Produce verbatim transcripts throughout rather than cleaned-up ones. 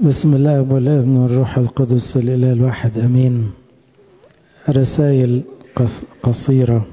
بسم الله والابن والروح القدس الإله الواحد أمين. رسائل قصيرة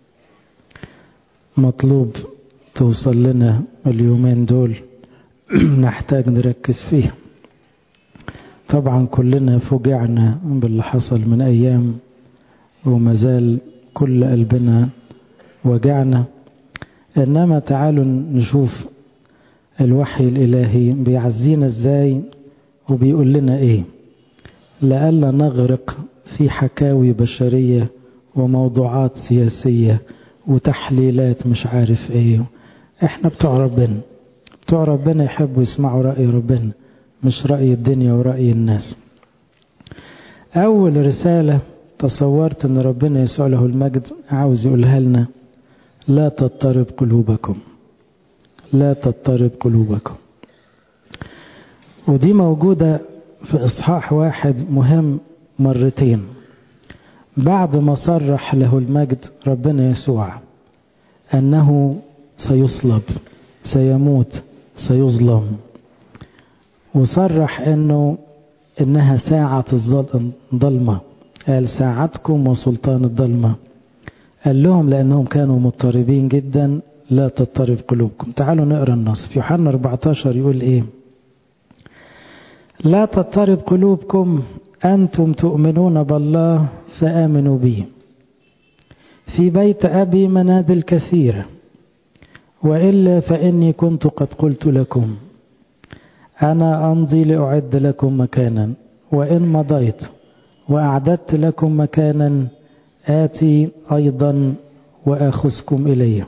مطلوب توصل لنا اليومين دول نحتاج نركز فيه. طبعا كلنا فوجعنا باللي حصل من أيام ومازال كل قلبنا وجعنا، إنما تعالوا نشوف الوحي الإلهي بيعزينا إزاي وبيقول لنا إيه، لألا نغرق في حكاوي بشرية وموضوعات سياسية وتحليلات مش عارف إيه. إحنا بتوع ربنا، بتوع ربنا يحبوا يسمعوا رأي ربنا مش رأي الدنيا ورأي الناس. أول رسالة تصورت أن ربنا يسوع له المجد عاوز يقولها لنا: لا تضطرب قلوبكم، لا تضطرب قلوبكم. ودي موجودة في إصحاح واحد مهم مرتين، بعد ما صرح له المجد ربنا يسوع أنه سيصلب، سيموت، سيظلم، وصرح أنه إنها ساعة الظلمة، قال ساعتكم وسلطان الظلمة. قال لهم لأنهم كانوا مضطربين جدا: لا تضطرب قلوبكم. تعالوا نقرأ النص في يوحنا أربعة عشر، يقول إيه؟ لا تضطرب قلوبكم، أنتم تؤمنون بالله فآمنوا بي. في بيت أبي منازل كثيرة، وإلا فإني كنت قد قلت لكم أنا أمضي لأعد لكم مكانا، وإن مضيت وأعددت لكم مكانا آتي أيضا وآخذكم إلي،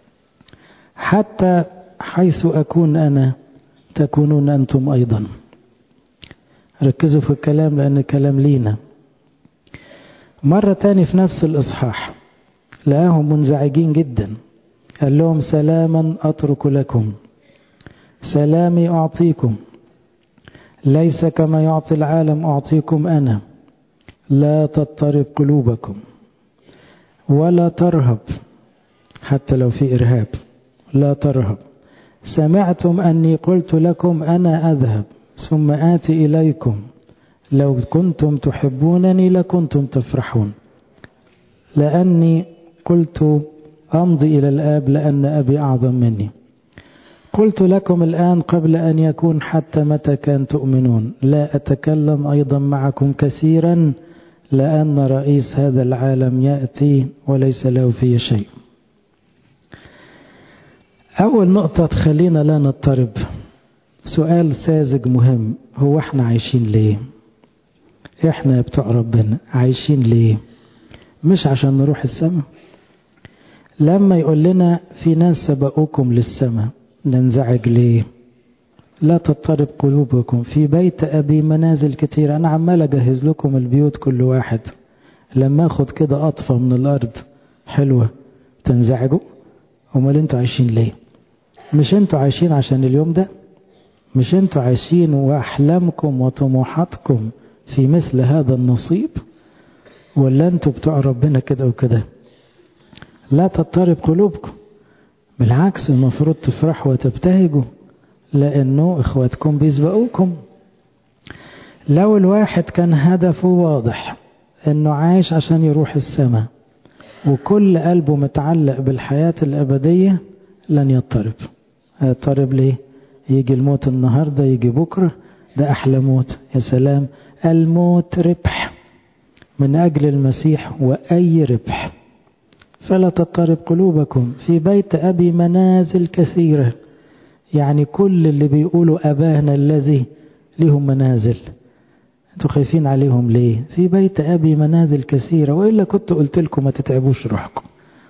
حتى حيث أكون أنا تكونون أنتم أيضا. ركزوا في الكلام لأن كلام لينا. مرة تاني في نفس الإصحاح لقاهم منزعجين جدا، قال لهم سلاما أترك لكم، سلامي أعطيكم، ليس كما يعطي العالم أعطيكم أنا. لا تضطرب قلوبكم ولا ترهب، حتى لو في إرهاب لا ترهب. سمعتم أني قلت لكم أنا أذهب ثم آتي إليكم، لو كنتم تحبونني لكنتم تفرحون، لأني قلت أمضي إلى الآب لأن أبي أعظم مني. قلت لكم الآن قبل أن يكون، حتى متى كان تؤمنون. لا أتكلم أيضا معكم كثيرا، لأن رئيس هذا العالم يأتي وليس له فيه شيء. أول نقطة تخلينا لا نضطرب، سؤال ساذج مهم: هو احنا عايشين ليه؟ احنا بتوع ربنا عايشين ليه؟ مش عشان نروح السماء. لما يقول لنا في ناس سبقوكم للسماء ننزعج ليه؟ لا تضطرب قلوبكم، في بيت أبي منازل كتير. أنا عمال أجهز لكم البيوت كل واحد، لما أخد كده أطفى من الأرض حلوة تنزعجوا؟ امال انتوا عايشين ليه؟ مش انتوا عايشين عشان اليوم ده؟ مش انتوا عايشين واحلامكم وطموحاتكم في مثل هذا النصيب؟ ولا انتوا بتوع ربنا كده وكده؟ لا تضطرب قلوبكم، بالعكس المفروض تفرحوا وتبتهجوا، لانه اخواتكم بيسبقوكم. لو الواحد كان هدفه واضح انه عايش عشان يروح السماء وكل قلبه متعلق بالحياة الأبدية لن يضطرب. يضطرب ليه؟ يجي الموت النهاردة، يجي بكرة، ده أحلى موت. يا سلام، الموت ربح من أجل المسيح، وأي ربح. فلا تضطرب قلوبكم، في بيت أبي منازل كثيرة. يعني كل اللي بيقولوا أبانا الذي لهم منازل، انتوا خايفين عليهم ليه؟ في بيت أبي منازل كثيرة، وإلا كنت قلت لكم ما تتعبوش روحكم.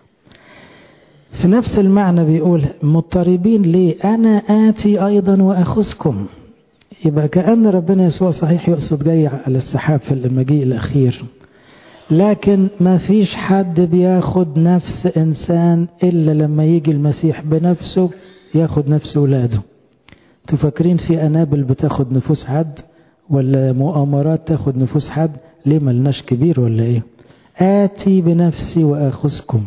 في نفس المعنى بيقول مضطربين ليه؟ أنا آتي أيضا وأخذكم. يبقى كأن ربنا يسوع صحيح يقصد جاي على السحاب في المجيء الأخير، لكن ما فيش حد بياخد نفس إنسان إلا لما يجي المسيح بنفسه ياخد نفس ولاده. تفكرين في أنابل بتاخد نفوس حد ولا مؤامرات تاخد نفوس حد؟ ليه ملناش كبير ولا ايه؟ آتي بنفسي وآخذكم.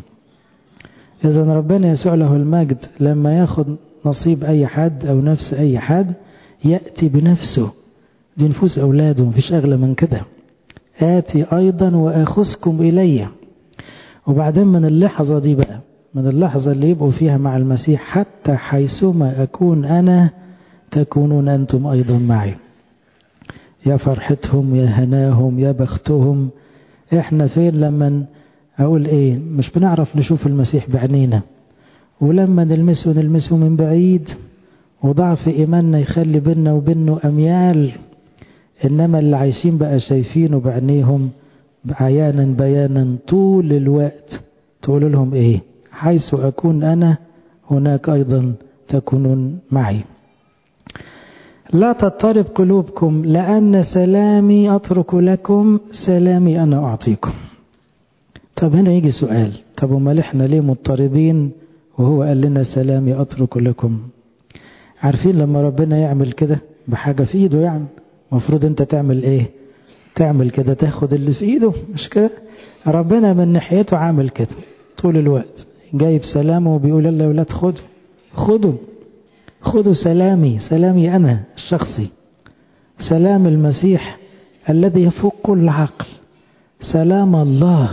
إذا ربنا يسوع له المجد لما ياخد نصيب أي حد أو نفس أي حد يأتي بنفسه دي نفوس أولاده، مفيش أغلى من كده. آتي أيضا وأخذكم إلي. وبعدين من اللحظة دي بقى، من اللحظة اللي يبقوا فيها مع المسيح، حتى حيثما أكون أنا تكونون أنتم أيضا معي. يا فرحتهم، يا هناهم، يا بختهم. إحنا فين لما أقول إيه، مش بنعرف نشوف المسيح بعينينا، ولما نلمسه نلمسه من بعيد، وضعف إيماننا يخلي بيننا وبينه أميال. إنما اللي عايشين بقى شايفينه بعينيهم عيانا بيانا طول الوقت. تقول لهم إيه؟ حيث أكون أنا هناك أيضا تكونون معي. لا تضطرب قلوبكم لأن سلامي أترك لكم، سلامي أنا أعطيكم. طب هنا يجي سؤال، طب وما احنا ليه مضطربين وهو قال لنا سلامي أترك لكم؟ عارفين لما ربنا يعمل كده بحاجة في إيده، يعني مفروض أنت تعمل إيه؟ تعمل كده، تاخد اللي في إيده، مش كده؟ ربنا من ناحيته عامل كده طول الوقت، جايب سلامه وبيقول الله يا ولاد خدوا خدوا خدوا سلامي، سلامي أنا الشخصي، سلام المسيح الذي يفوق كل عقل، سلام الله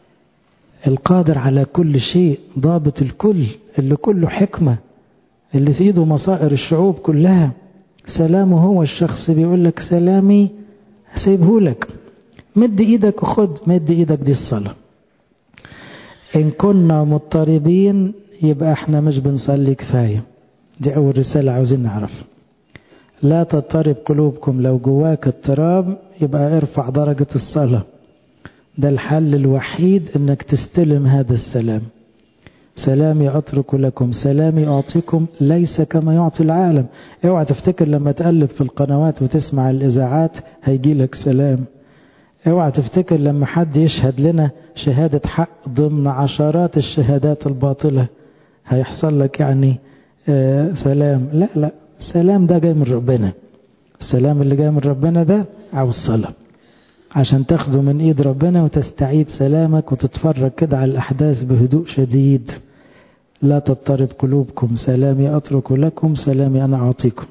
القادر على كل شيء، ضابط الكل، اللي كله حكمة، اللي في ايده مصائر الشعوب كلها. سلامه هو الشخص بيقول لك سلامي هسيبه لك، مد ايدك وخد. مد ايدك دي الصلاة. ان كنا مضطربين يبقى احنا مش بنصلي كفاية. دي اول رسالة عاوزين نعرف. لا تضطرب قلوبكم، لو جواك اضطراب يبقى ارفع درجة الصلاة. ده الحل الوحيد انك تستلم هذا السلام. سلامي أترك لكم، سلامي أعطيكم، ليس كما يعطي العالم. اوعى تفتكر لما تقلب في القنوات وتسمع الإذاعات هيجي لك سلام. اوعى تفتكر لما حد يشهد لنا شهادة حق ضمن عشرات الشهادات الباطلة هيحصل لك يعني آه سلام. لا لا، السلام ده جاي من ربنا. السلام اللي جاي من ربنا ده عاوز صلاة عشان تاخده من ايد ربنا وتستعيد سلامك وتتفرج كده على الأحداث بهدوء شديد. لا تضطرب قلوبكم، سلامي أترك لكم، سلامي أنا أعطيكم.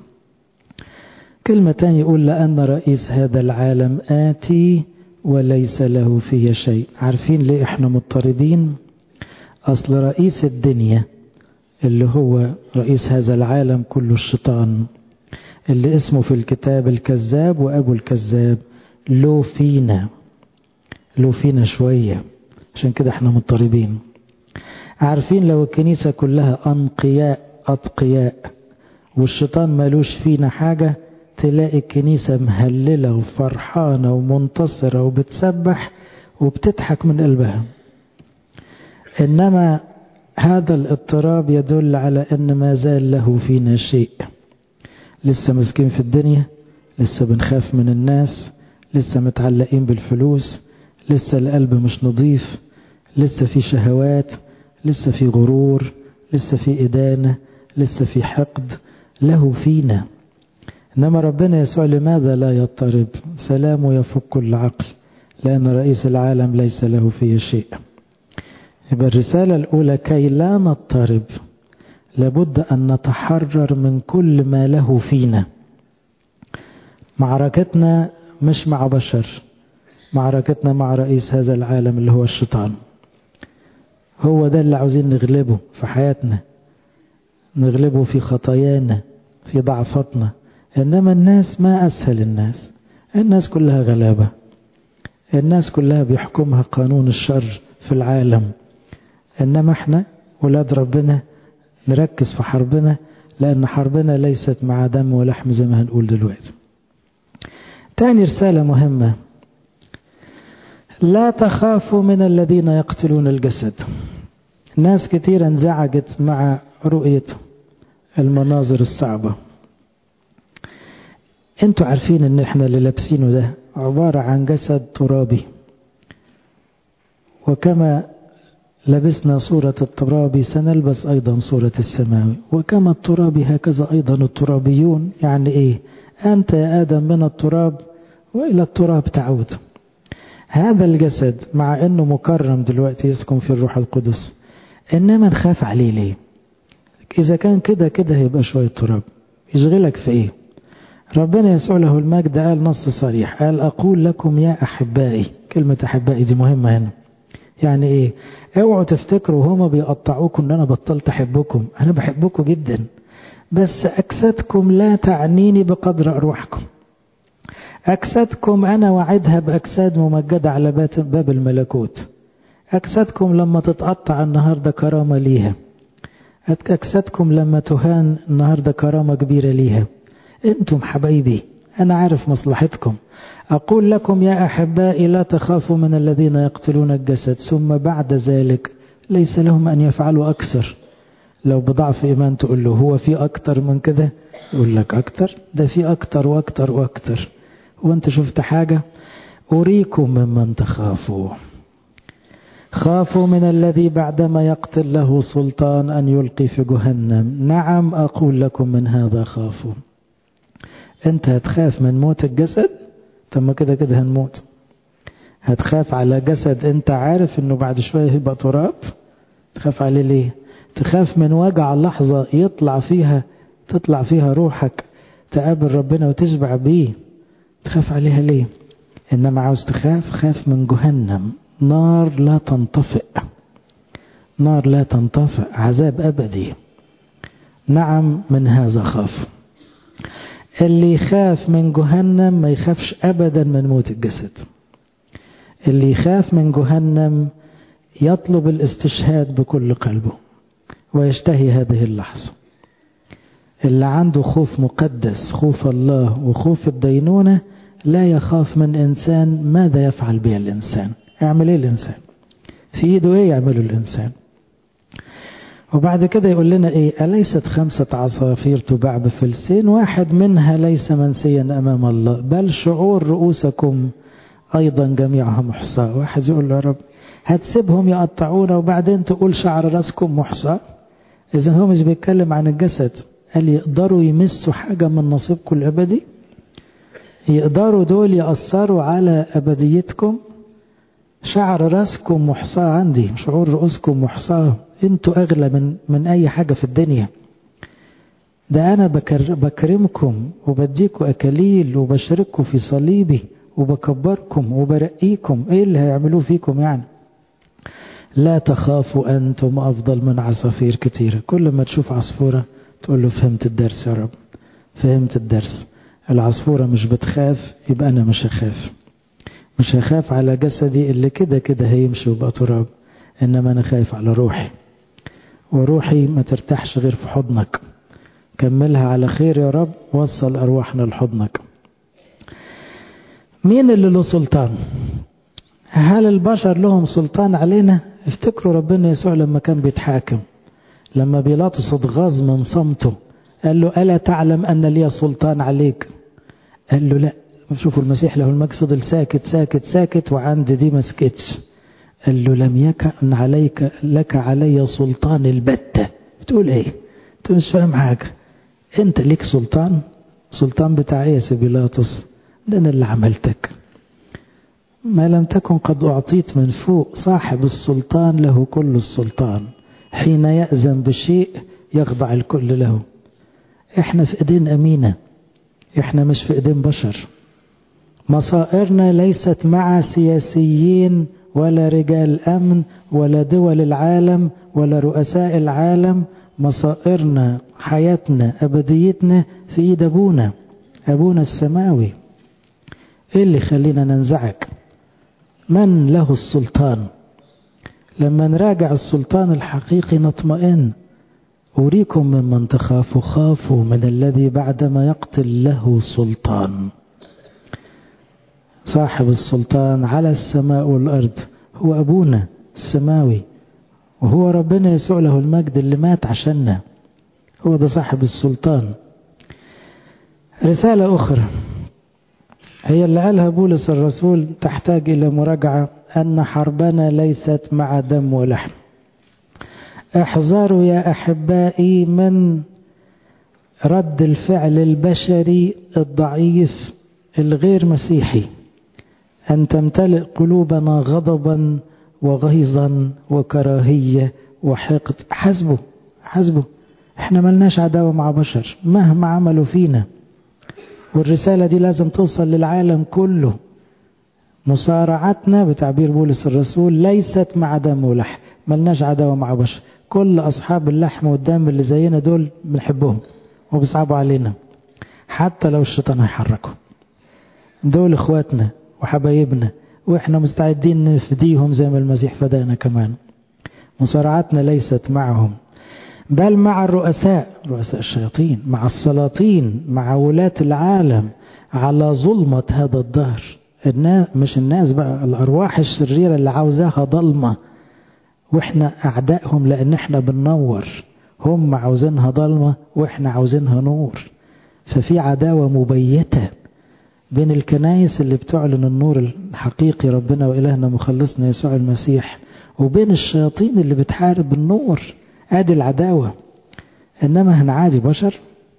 كلمة تانية يقول لأن رئيس هذا العالم آتي وليس له فيه شيء. عارفين ليه احنا مضطربين؟ أصل رئيس الدنيا اللي هو رئيس هذا العالم كله الشيطان، اللي اسمه في الكتاب الكذاب وأبو الكذاب، له فينا له فينا شوية، عشان كده احنا مضطربين. عارفين لو الكنيسة كلها أنقياء أتقياء والشيطان مالوش فينا حاجة، تلاقي الكنيسة مهللة وفرحانة ومنتصرة وبتسبح وبتضحك من قلبها. إنما هذا الاضطراب يدل على أن ما زال له فينا شيء. لسه مسكين في الدنيا، لسه بنخاف من الناس، لسه متعلقين بالفلوس، لسه القلب مش نظيف، لسه في شهوات، لسه في غرور، لسه في إدانة، لسه في حقد له فينا. إنما ربنا يسوع لماذا لا يضطرب؟ سلامه يفوق كل عقل، لأن رئيس العالم ليس له فيه شيء. يبقى الرسالة الأولى كي لا نضطرب لابد أن نتحرر من كل ما له فينا. معركتنا مش مع بشر، معركتنا مع رئيس هذا العالم اللي هو الشيطان. هو ده اللي عاوزين نغلبه في حياتنا، نغلبه في خطايانا، في ضعفتنا. إنما الناس ما أسهل الناس، الناس كلها غلابة، الناس كلها بيحكمها قانون الشر في العالم. إنما احنا ولاد ربنا نركز في حربنا، لأن حربنا ليست مع دم ولحم زي ما هنقول دلوقتي. تاني رسالة مهمة، لا تخافوا من الذين يقتلون الجسد. ناس كتير انزعجت مع رؤية المناظر الصعبة. انتوا عارفين ان احنا اللي لابسينه ده عبارة عن جسد ترابي، وكما لبسنا صورة الترابي سنلبس أيضا صورة السماوي، وكما الترابي هكذا أيضا الترابيون. يعني إيه؟ أنت يا آدم من التراب وإلى التراب تعود. هذا الجسد مع أنه مكرم دلوقتي يسكن في الروح القدس، إنما نخاف عليه ليه؟ إذا كان كده كده هيبقى شوية تراب، يشغلك في إيه؟ ربنا يسوع له المجد قال نص صريح، قال أقول لكم يا أحبائي. كلمة أحبائي دي مهمة هنا. يعني إيه؟ اوعوا تفتكروا هما بيقطعوكم إن أنا بطلت أحبكم. أنا بحبكم جدا، بس أجسادكم لا تعنيني بقدر أرواحكم. أجسادكم أنا وعدها بأجساد ممجدة على باب الملكوت. أجسادكم لما تتقطع النهاردة كرامة ليها، أجسادكم لما تهان النهاردة كرامة كبيرة ليها. أنتم حبايبي، أنا عارف مصلحتكم. أقول لكم يا أحبائي لا تخافوا من الذين يقتلون الجسد، ثم بعد ذلك ليس لهم أن يفعلوا أكثر. لو بضعف إيمان تقول له هو في أكتر من كده، يقول لك أكتر، ده في أكتر وأكتر وأكتر. وأنت شفت حاجة؟ أريكم ممن تخافوا. خافوا من الذي بعدما يقتل له سلطان أن يلقي في جهنم. نعم أقول لكم من هذا خافوا. أنت هتخاف من موت الجسد؟ طب كده كده هنموت. هتخاف على جسد أنت عارف أنه بعد شوية يبقى تراب؟ تخاف عليه ليه؟ تخاف من وجع لحظة يطلع فيها تطلع فيها روحك تقابل ربنا وتشبع بيه، تخاف عليها ليه؟ إنما عاوز تخاف، خاف من جهنم، نار لا تنطفئ، نار لا تنطفئ، عذاب أبدي. نعم من هذا خاف. اللي يخاف من جهنم ما يخافش أبدا من موت الجسد. اللي يخاف من جهنم يطلب الاستشهاد بكل قلبه ويشتهي هذه اللحظة. اللي عنده خوف مقدس، خوف الله وخوف الدينونة، لا يخاف من إنسان ماذا يفعل به الإنسان. يعمل إيه الإنسان؟ في إيده إيه يعمله الإنسان؟ وبعد كده يقول لنا إيه؟ أليست خمسة عصافير تباع بفلسين، واحد منها ليس منسيا أمام الله، بل شعور رؤوسكم أيضا جميعها محصاة. واحد يقول له يا رب هتسيبهم يقطعونا وبعدين تقول شعر رأسكم محصاة؟ إذا هو مش بيتكلم عن الجسد. قال يقدروا يمسوا حاجة من نصيبكم الأبدي؟ يقدروا دول يأثروا على أبديتكم؟ شعر رأسكم محصاة عندي، شعور رؤوسكم محصاة. انتوا أغلى من, من أي حاجة في الدنيا. ده أنا بكر بكرمكم وبديكم أكاليل وبشارككم في صليبي وبكبركم وبرقيكم. إيه اللي هيعملوه فيكم يعني؟ لا تخافوا أنتم أفضل من عصافير كتيرة. كل ما تشوف عصفورة تقول له فهمت الدرس يا رب، فهمت الدرس. العصفورة مش بتخاف، يبقى أنا مش هخاف. مش هخاف على جسدي اللي كده كده هيمشي ويبقى تراب، إنما أنا خايف على روحي، وروحي ما ترتاحش غير في حضنك. كملها على خير يا رب، وصل أرواحنا لحضنك. مين اللي له سلطان؟ هل البشر لهم سلطان علينا؟ افتكروا ربنا يسوع لما كان بيتحاكم، لما بيلاطس اتغاظ من صمته قال له ألا تعلم أن لي سلطان عليك؟ قال له لا. شوفوا المسيح له المجد فضل ساكت ساكت ساكت، وعند دي ما سكتش. قال له لم يكن عليك لك علي سلطان البتة. بتقول ايه؟ انت مش فاهم حاجة. انت ليك سلطان؟ سلطان بتاع ايه يا بيلاطس؟ ده انا اللي عملتك. ما لم تكن قد أعطيت من فوق. صاحب السلطان له كل السلطان، حين يأذن بشيء يخضع الكل له. احنا في ايدين أمينة، احنا مش في ايدين بشر. مصائرنا ليست مع سياسيين ولا رجال أمن ولا دول العالم ولا رؤساء العالم. مصائرنا، حياتنا، أبديتنا في ايد أبونا، أبونا السماوي. ايه اللي خلينا ننزعج؟ من له السلطان؟ لما نراجع السلطان الحقيقي نطمئن. أريكم ممن تخافوا، خافوا من الذي بعدما يقتل له سلطان. صاحب السلطان على السماء والأرض هو أبونا السماوي، وهو ربنا يسوع له المجد اللي مات عشاننا. هو ده صاحب السلطان. رسالة أخرى هي اللي قالها بولس الرسول، تحتاج إلى مراجعة، أن حربنا ليست مع دم ولحم. احذروا يا أحبائي من رد الفعل البشري الضعيف الغير مسيحي، أن تمتلئ قلوبنا غضبا وغيظا وكراهية وحقد. حسبه حسبه احنا ملناش عداوة مع بشر مهما عملوا فينا، والرسالة دي لازم توصل للعالم كله. مصارعتنا بتعبير بولس الرسول ليست مع دم ولحم، ملناش عداوة مع بشر. كل أصحاب اللحم والدم اللي زينا دول بنحبهم وبيصعبوا علينا، حتى لو الشيطان هيحركهم. دول اخواتنا وحبايبنا، واحنا مستعدين نفديهم زي ما المسيح فدانا كمان. مصارعتنا ليست معهم بل مع الرؤساء، رؤساء الشياطين، مع السلاطين، مع ولاة العالم على ظلمة هذا الدهر. الناس مش الناس بقى، الأرواح الشريرة اللي عاوزاها ضلمة، واحنا أعدائهم لأن احنا بننور. هم عاوزينها ضلمة واحنا عاوزينها نور. ففي عداوة مبيتة بين الكنائس اللي بتعلن النور الحقيقي ربنا وإلهنا مخلصنا يسوع المسيح، وبين الشياطين اللي بتحارب النور. ادي العداوة. انما هنعادي بشر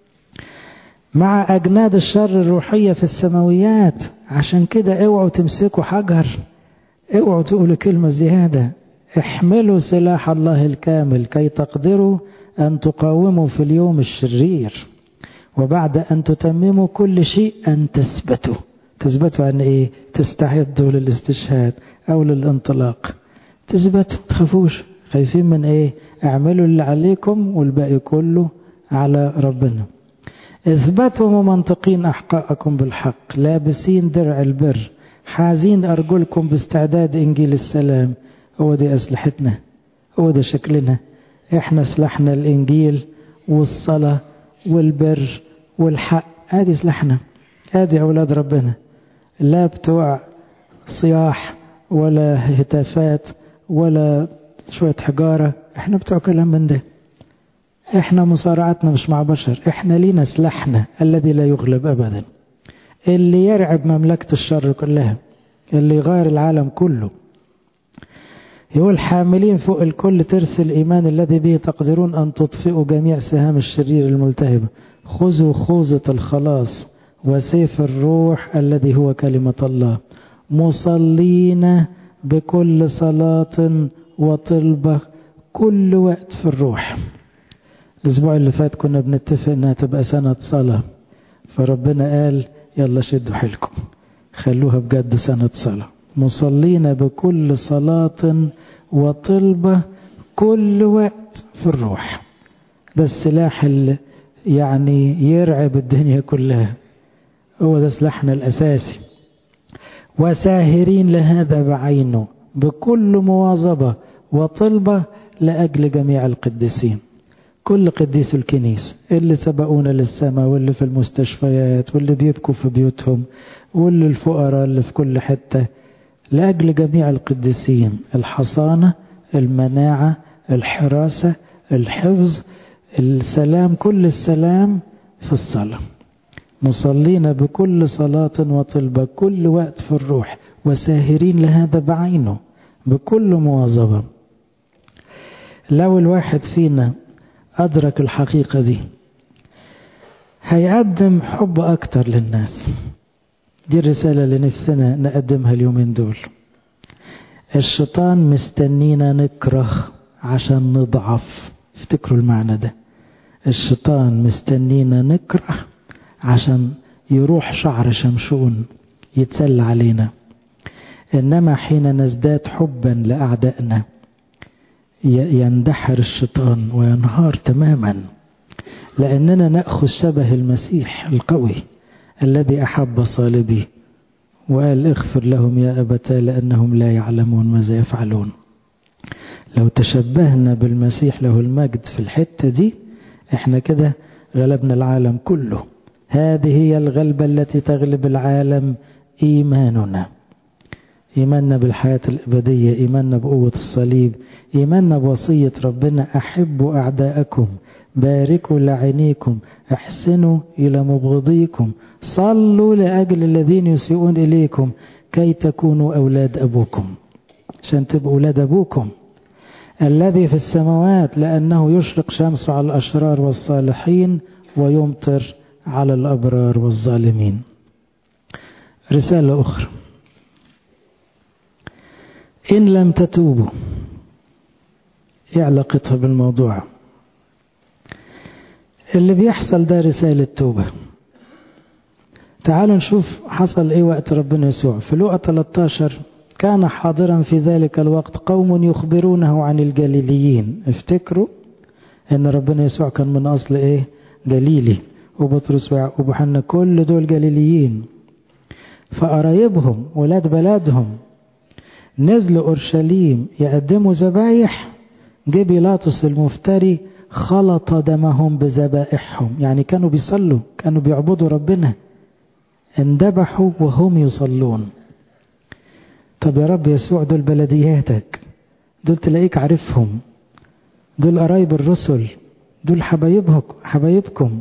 مع اجناد الشر الروحية في السماويات. عشان كده اوعوا تمسكوا حجر، اوعوا تقولوا كلمة زيادة. احملوا سلاح الله الكامل كي تقدروا ان تقاوموا في اليوم الشرير، وبعد ان تتمموا كل شيء ان تثبتوا. تثبتوا عن ايه؟ تستعدوا للاستشهاد او للانطلاق. تثبتوا، تخافوش. خايفين من ايه؟ اعملوا اللي عليكم والباقي كله على ربنا. اثبتوا ممنطقين احقاءكم بالحق، لابسين درع البر، حازين ارجلكم باستعداد انجيل السلام. هو دي اسلحتنا، هو ده شكلنا. احنا سلاحنا الانجيل والصلاة والبر والحق. ادي سلاحنا، ادي اولاد ربنا. لا بتوع صياح ولا هتافات ولا شوية حجارة، احنا بتوع كلام من ده. احنا مصارعتنا مش مع بشر، احنا لينا سلاحنا الذي لا يغلب ابدا، اللي يرعب مملكة الشر كلها، اللي يغير العالم كله. يقول حاملين فوق الكل ترس الإيمان الذي به تقدرون أن تطفئوا جميع سهام الشرير الملتهبة. خذوا خوذة الخلاص وسيف الروح الذي هو كلمة الله، مصلين بكل صلاة وطلبة كل وقت في الروح. الأسبوع اللي فات كنا بنتفق أنها تبقى سنة صلاة، فربنا قال يلا شدوا حيلكم خلوها بجد سنة صلاة. مصلين بكل صلاة وطلبة كل وقت في الروح. ده السلاح اللي يعني يرعب الدنيا كلها، هو ده سلاحنا الأساسي. وساهرين لهذا بعينه بكل مواظبة وطلبة لأجل جميع القديسين. كل قديس الكنيسة اللي سبقونا للسماء، واللي في المستشفيات، واللي بيبكوا في بيوتهم، واللي الفقراء اللي في كل حتة، لأجل جميع القديسين. الحصانة، المناعة، الحراسة، الحفظ، السلام، كل السلام في الصلاة. مصلين بكل صلاة وطلبة كل وقت في الروح، وساهرين لهذا بعينه بكل مواظبة. لو الواحد فينا أدرك الحقيقة دي هيقدم حب أكتر للناس. دي الرسالة اللي نفسنا نقدمها اليومين دول. الشيطان مستنينا نكره عشان نضعف. افتكروا المعنى ده. الشيطان مستنينا نكره عشان يروح شعر شمشون يتسلى علينا. إنما حين نزداد حبا لأعدائنا يندحر الشيطان وينهار تماما، لأننا نأخذ شبه المسيح القوي الذي أحب صالبي وقال اغفر لهم يا أبتا لأنهم لا يعلمون ماذا يفعلون. لو تشبهنا بالمسيح له المجد في الحتة دي احنا كده غلبنا العالم كله. هذه هي الغلبة التي تغلب العالم، إيماننا. إيماننا بالحياة الأبدية، إيماننا بقوة الصليب، إيماننا بوصية ربنا أحبوا أعداءكم، باركوا لعينيكم، احسنوا إلى مبغضيكم، صلوا لأجل الذين يسيئون إليكم كي تكونوا أولاد أبوكم. عشان تبقوا أولاد أبوكم الذي في السماوات، لأنه يشرق شمسه على الأشرار والصالحين ويمطر على الأبرار والظالمين. رسالة أخرى، إن لم تتوبوا. إيه علاقتها بالموضوع اللي بيحصل ده؟ رسالة توبة. تعالوا نشوف حصل ايه وقت ربنا يسوع. في لوقا ثلاثة عشر كان حاضرا في ذلك الوقت قوم يخبرونه عن الجليليين. افتكروا ان ربنا يسوع كان من اصل ايه؟ جليلي، وبطرس ويعقوب وحنا كل دول جليليين. فقرايبهم ولاد بلادهم نزلوا اورشليم يقدموا ذبايح، جه بيلاطس المفتري خلط دمهم بذبائحهم. يعني كانوا بيصلوا، كانوا بيعبدوا ربنا، اندبحوا وهم يصلون. طب يا رب يسوع دول بلدياتك، دول تلاقيك عارفهم، دول قرايب الرسل، دول حبايبهم حبايبكم.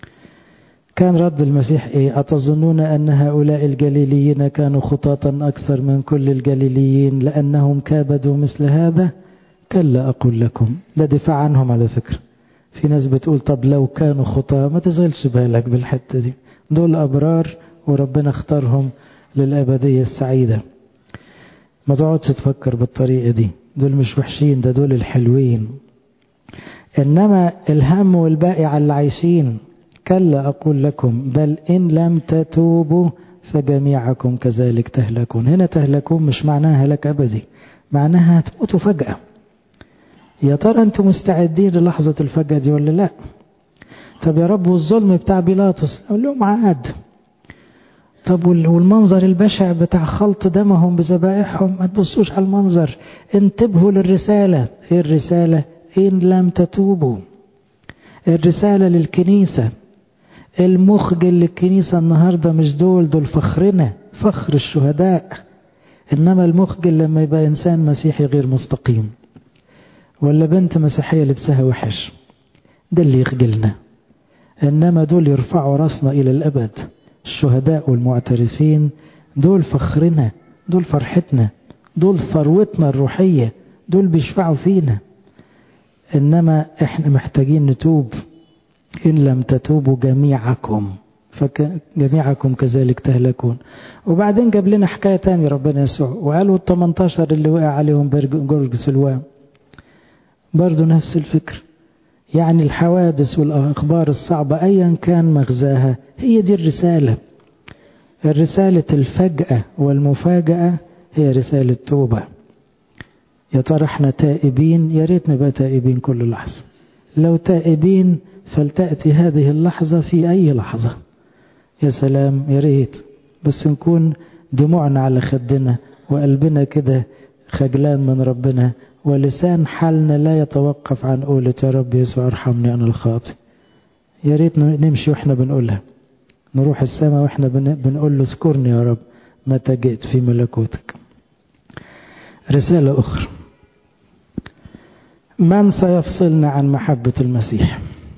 كان رد المسيح ايه؟ أتظنون أن هؤلاء الجليليين كانوا خطاطا أكثر من كل الجليليين لأنهم كابدوا مثل هذا؟ كلا أقول لكم. ده دفاع عنهم على فكرة. في ناس بتقول طب لو كانوا خطاة، ما تشغلش بالك بالحتة دي، دول أبرار وربنا اختارهم للأبدية السعيدة. ما تقعدش تفكر بالطريقة دي، دول مش وحشين، ده دول الحلوين. إنما الهم والباقي على اللي عايشين. كلا أقول لكم بل إن لم تتوبوا فجميعكم كذلك تهلكون. هنا تهلكون مش معناها هلاك أبدي، معناها تموتوا فجأة. يا ترى أنتم مستعدين للحظة الفجأة دي ولا لا؟ طب يا رب والظلم بتاع بيلاطس، أقول لهم عاد. طب والمنظر البشع بتاع خلط دمهم بذبائحهم، ما تبصوش على المنظر، انتبهوا للرسالة. ايه الرسالة؟ إن لم تتوبوا. الرسالة للكنيسة، المخجل للكنيسة النهاردة مش دول، دول فخرنا، فخر الشهداء. إنما المخجل لما يبقى إنسان مسيحي غير مستقيم، ولا بنت مسيحية لبسها وحش، ده اللي يخجلنا. إنما دول يرفعوا راسنا إلى الأبد. الشهداء والمعترفين دول فخرنا، دول فرحتنا، دول ثروتنا الروحية، دول بيشفعوا فينا. إنما إحنا محتاجين نتوب. إن لم تتوبوا جميعكم فجميعكم كذلك تهلكون. وبعدين جاب لنا حكاية تاني ربنا يسوع، وقالوا التمنتاشر اللي وقع عليهم برج سلوان برضو نفس الفكر. يعني الحوادث والأخبار الصعبة أيا كان مغزاها، هي دي الرسالة. الرسالة الفجأة والمفاجأة هي رسالة توبة. يا ترى احنا تائبين؟ يا ريت نبقى تائبين كل لحظة. لو تائبين فلتأتي هذه اللحظة في أي لحظة. يا سلام، يا ريت بس نكون دموعنا على خدنا وقلبنا كده خجلان من ربنا، ولسان حالنا لا يتوقف عن قولة يا رب يسوع ارحمني أنا الخاطئ. يا ريت نمشي وإحنا بنقولها، نروح السماء وإحنا بنقول له اذكرني يا رب متى جئت في ملكوتك. رسالة أخرى، من سيفصلنا عن محبة المسيح؟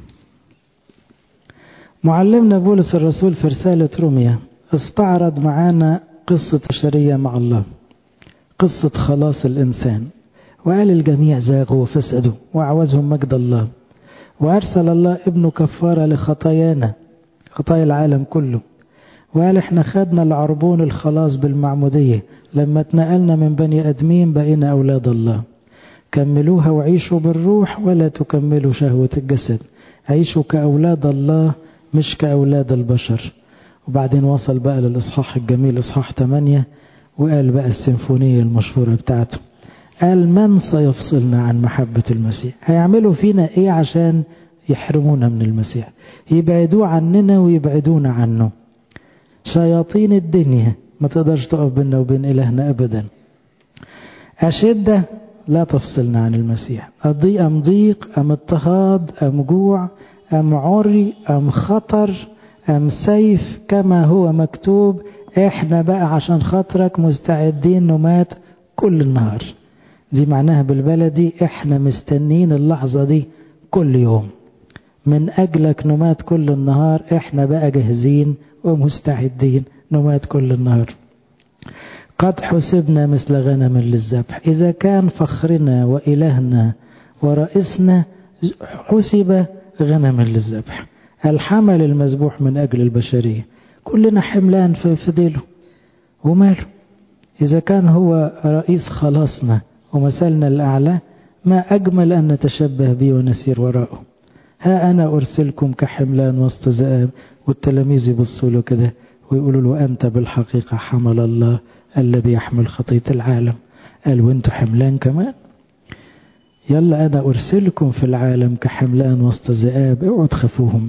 معلمنا بولس الرسول في رسالة روميا استعرض معانا قصة بشرية مع الله، قصة خلاص الإنسان، وقال الجميع زاغوا وفسدوا وأعوزهم مجد الله، وأرسل الله ابنه كفارة لخطايانا، خطايا العالم كله. وقال احنا خدنا العربون الخلاص بالمعمودية، لما اتنقلنا من بني أدمين بقينا أولاد الله. كملوها وعيشوا بالروح ولا تكملوا شهوة الجسد. عيشوا كأولاد الله مش كأولاد البشر. وبعدين وصل بقى للإصحاح الجميل إصحاح ثمانية، وقال بقى السيمفونية المشهورة بتاعته، قال من سيفصلنا عن محبة المسيح؟ هيعملوا فينا ايه عشان يحرمونا من المسيح، يبعدوا عننا ويبعدونا عنه؟ شياطين الدنيا ما تقدرش تقف بيننا وبين إلهنا أبدا. أشدة لا تفصلنا عن المسيح، أضيق أم ضيق أم اضطهاد أم جوع أم عري أم خطر أم سيف، كما هو مكتوب احنا بقى عشان خاطرك مستعدين نمات كل النهار. دي معناها بالبلدي احنا مستنين اللحظة دي كل يوم، من أجلك نمات كل النهار. احنا بقى جاهزين ومستعدين نمات كل النهار. قد حسبنا مثل غنم للذبح. إذا كان فخرنا وإلهنا ورئيسنا حسب غنم للذبح، الحمل المذبوح من أجل البشرية، كلنا حملان في ديله وماله. إذا كان هو رئيس خلاصنا ومثلنا الأعلى، ما أجمل أن نتشبه به ونسير وراءه. ها أنا أرسلكم كحملان وسط ذئاب. والتلاميذ يبصوا له كده ويقولوا له أنت بالحقيقة حمل الله الذي يحمل خطية العالم. قال وانتوا حملان كمان؟ يلا أنا أرسلكم في العالم كحملان وسط ذئاب، اوعوا تخافوهم.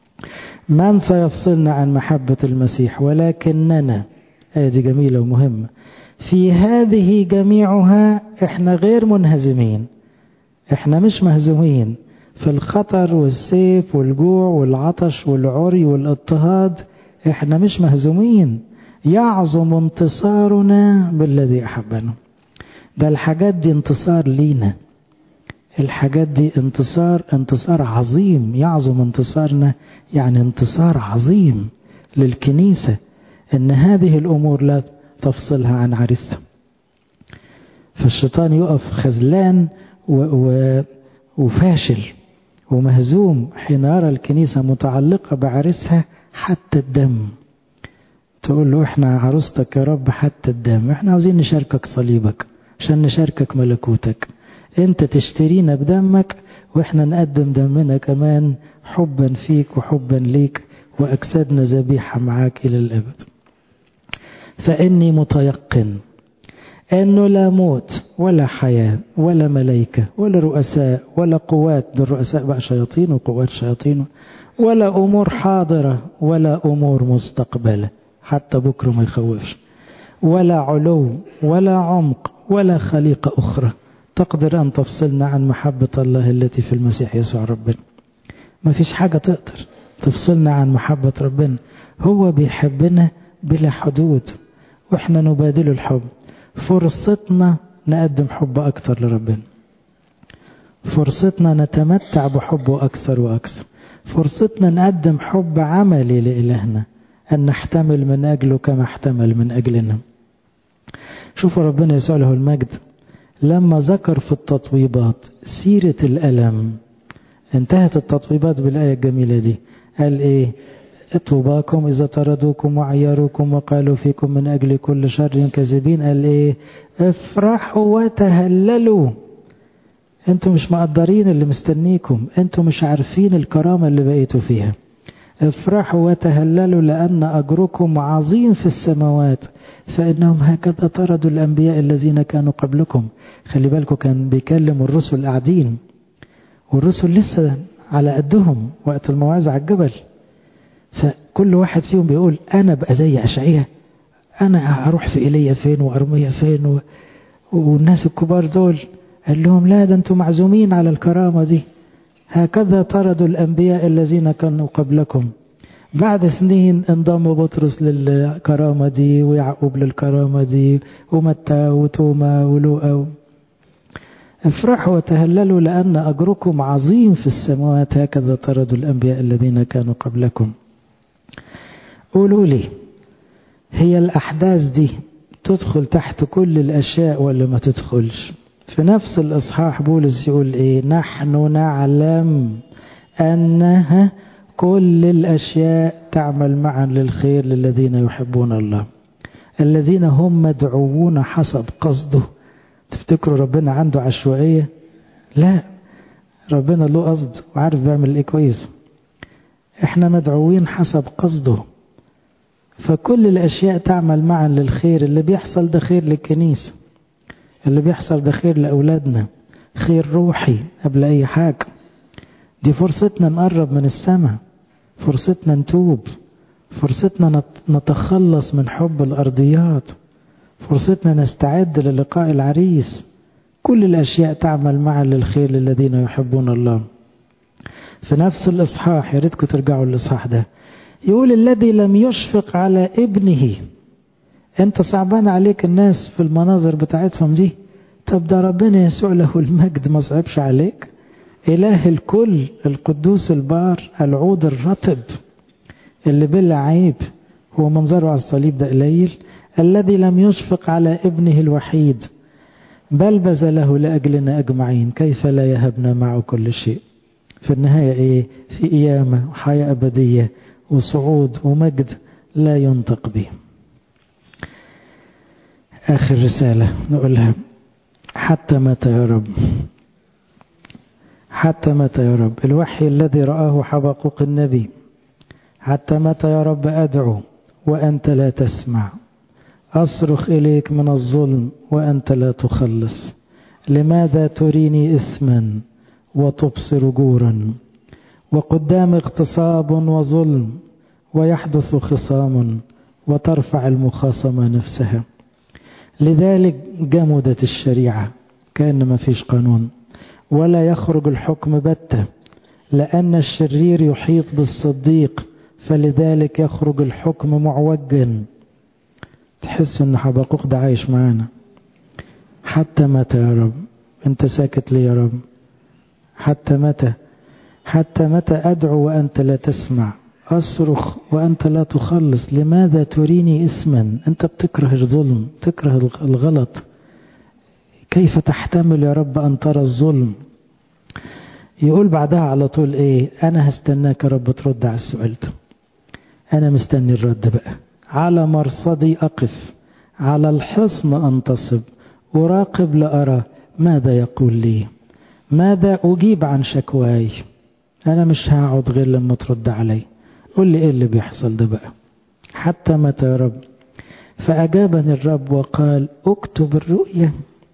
من سيفصلنا عن محبة المسيح؟ ولكننا، آية دي جميلة ومهمة، في هذه جميعها احنا غير منهزمين، احنا مش مهزومين في الخطر والسيف والجوع والعطش والعري والاضطهاد، احنا مش مهزومين. يعظم انتصارنا بالذي أحبنا. ده الحاجات دي انتصار لينا، الحاجات دي انتصار انتصار عظيم. يعظم انتصارنا يعني انتصار عظيم للكنيسة، ان هذه الامور لا تفصلها عن عريسها. فالشيطان يقف خذلان و... و... وفاشل ومهزوم حين يرى الكنيسة متعلقة بعريسها حتى الدم. تقول له احنا عروستك يا رب حتى الدم، احنا عاوزين نشاركك صليبك عشان نشاركك ملكوتك، انت تشترينا بدمك واحنا نقدم دمنا كمان حبا فيك وحبا ليك، واجسادنا ذبيحة معاك الى الابد. فاني متيقن انه لا موت ولا حياة ولا ملائكة ولا رؤساء ولا قوات، دول الرؤساء بقى شياطين وقوات شياطين، ولا امور حاضرة ولا امور مستقبلة، حتى بكره ما يخوفش، ولا علو ولا عمق ولا خليقة اخرى تقدر أن تفصلنا عن محبة الله التي في المسيح يسوع ربنا. ما فيش حاجة تقدر تفصلنا عن محبة ربنا. هو بيحبنا بلا حدود وإحنا نبادل الحب. فرصتنا نقدم حب أكثر لربنا، فرصتنا نتمتع بحبه أكثر وأكثر، فرصتنا نقدم حب عملي لإلهنا، أن نحتمل من أجله كما احتمل من أجلنا. شوفوا ربنا يسوع له المجد لما ذكر في التطويبات سيرة الألم، انتهت التطويبات بالآية الجميلة دي، قال ايه؟ طوباكم إذا طردوكم وعيروكم وقالوا فيكم من أجل كل شر كاذبين. قال ايه؟ افرحوا وتهللوا. انتوا مش مقدرين اللي مستنيكم، انتوا مش عارفين الكرامة اللي بقيتوا فيها. افرحوا وتهللوا لأن أجركم عظيم في السماوات فإنهم هكذا طردوا الأنبياء الذين كانوا قبلكم. خلي بالكم كان بيكلم الرسل قاعدين، والرسل لسه على قدهم وقت الموعظة على الجبل، فكل واحد فيهم بيقول أنا بقى زي أشعياء، أنا هروح في إيليا فين وأرميا فين و... والناس الكبار دول. قال لهم لا، ده أنتم معزومين على الكرامة دي. هكذا طردوا الأنبياء الذين كانوا قبلكم. بعد سنين انضم بطرس للكرامة دي ويعقوب للكرامة دي ومتى وتوما ولوقا. افرحوا وتهللوا لأن أجركم عظيم في السماوات هكذا طردوا الأنبياء الذين كانوا قبلكم. قولوا لي، هي الأحداث دي تدخل تحت كل الأشياء ولا ما تدخلش؟ في نفس الإصحاح بولس يقول إيه؟ نحن نعلم أنها كل الأشياء تعمل معا للخير للذين يحبون الله الذين هم مدعوون حسب قصده. تفتكروا ربنا عنده عشوائية؟ لا، ربنا له قصد وعارف بيعمل ايه كويس. احنا مدعوين حسب قصده، فكل الأشياء تعمل معا للخير. اللي بيحصل ده خير للكنيسة، اللي بيحصل ده خير لأولادنا، خير روحي قبل أي حاجة. دي فرصتنا نقرب من السماء، فرصتنا نتوب، فرصتنا نتخلص من حب الأرضيات، فرصتنا نستعد للقاء العريس. كل الأشياء تعمل معا للخير للذين يحبون الله. في نفس الإصحاح، يا ريتكم ترجعوا للإصحاح ده، يقول الذي لم يشفق على ابنه. انت صعبان عليك الناس في المناظر بتاعتهم دي؟ طب ده ربنا يسوع له المجد ما صعبش عليك. إله الكل القدوس البار العود الرطب اللي بلا عيب، هو منظره على الصليب ده قليل؟ الذي لم يشفق على ابنه الوحيد بل بذله لأجلنا أجمعين كيف لا يهبنا معه كل شيء. في النهاية إيه؟ في قيامة وحياة أبدية وصعود ومجد لا ينطق به. آخر رسالة نقولها، حتى متى يا رب؟ حتى متى يا رب؟ الوحي الذي رآه حبقوق النبي، حتى متى يا رب أدعو وأنت لا تسمع، أصرخ إليك من الظلم وأنت لا تخلص. لماذا تريني إثما وتبصر جورا، وقدام اغتصاب وظلم، ويحدث خصام وترفع المخاصمة نفسها. لذلك جمدت الشريعة، كأن ما فيش قانون، ولا يخرج الحكم بتة، لأن الشرير يحيط بالصديق، فلذلك يخرج الحكم معوجا. تحس ان حبقوق ده عايش معانا. حتى متى يا رب؟ انت ساكت لي يا رب؟ حتى متى؟ حتى متى أدعو وأنت لا تسمع، أصرخ وأنت لا تخلص؟ لماذا تريني اسما؟ أنت بتكره الظلم، تكره الغلط، كيف تحتمل يا رب أن ترى الظلم؟ يقول بعدها على طول إيه؟ أنا هستناك يا رب ترد على السؤال ده. أنا مستني الرد بقى. على مرصدي أقف، على الحصن أنتصب، أراقب لأرى ماذا يقول لي، ماذا أجيب عن شكواي. أنا مش هقعد غير لما ترد علي. قل لي إيه اللي بيحصل ده بقى؟ حتى متى يا رب؟ فأجابني الرب وقال اكتب الرؤية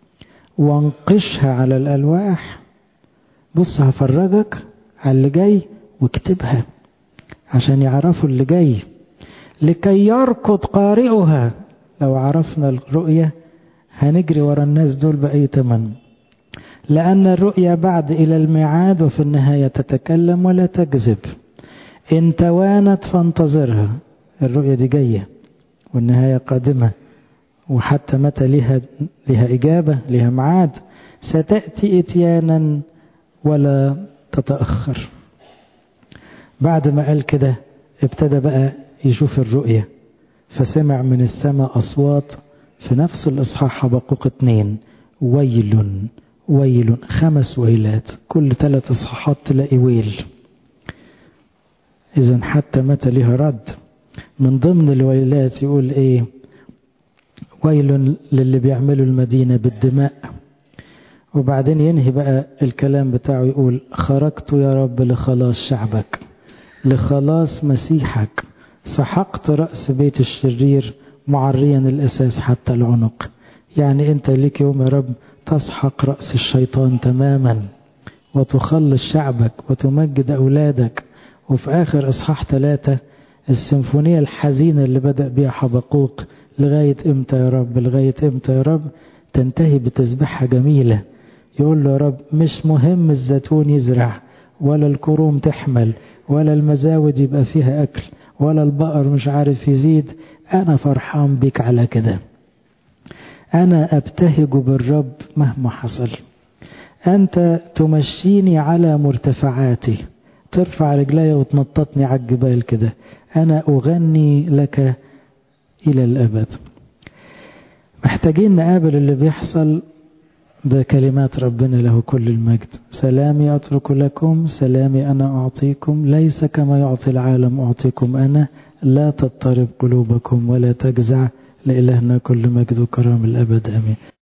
وانقشها على الألواح. بص هفرجك على اللي جاي واكتبها عشان يعرفوا اللي جاي، لكي يركض قارئها. لو عرفنا الرؤية هنجري ورا الناس دول بأي تمن. لأن الرؤيا بعد إلى الميعاد، وفي النهاية تتكلم ولا تكذب. إن توانت فانتظرها. الرؤيا دي جاية والنهاية قادمة، وحتى متى لها, لها إجابة، لها معاد. ستأتي إتيانا ولا تتأخر. بعد ما قال كده ابتدى بقى يشوف الرؤية، فسمع من السماء أصوات في نفس الإصحاح حبقوق اتنين، ويل ويل، خمس ويلات، كل ثلاث إصحاحات تلاقي ويل. إذن حتى متى لها رد. من ضمن الويلات يقول إيه؟ ويل للي بيعملوا المدينة بالدماء. وبعدين ينهي بقى الكلام بتاعه يقول خرجت يا رب لخلاص شعبك، لخلاص مسيحك، سحقت رأس بيت الشرير معريا الأساس حتى العنق. يعني أنت ليك يوم يا رب تسحق رأس الشيطان تماما وتخلص شعبك وتمجد أولادك. وفي آخر إصحاح ثلاثة السيمفونية الحزينة اللي بدأ بها حبقوق، لغاية إمتى يا رب، لغاية إمتى يا رب، تنتهي بتسبيحة جميلة. يقول له يا رب مش مهم الزيتون يزرع، ولا الكروم تحمل، ولا المزاود يبقى فيها أكل، ولا البقر مش عارف يزيد، أنا فرحان بك على كده. أنا أبتهج بالرب مهما حصل. أنت تمشيني على مرتفعاتي، ترفع رجلي وتنططني على الجبال كده. أنا أغني لك إلى الأبد. محتاجين نقابل اللي بيحصل بكلمات ربنا له كل المجد. سلامي أترك لكم، سلامي أنا أعطيكم، ليس كما يعطي العالم أعطيكم أنا، لا تضطرب قلوبكم ولا تجزع. لإلهنا كل مجد وكرم الأبد آمين.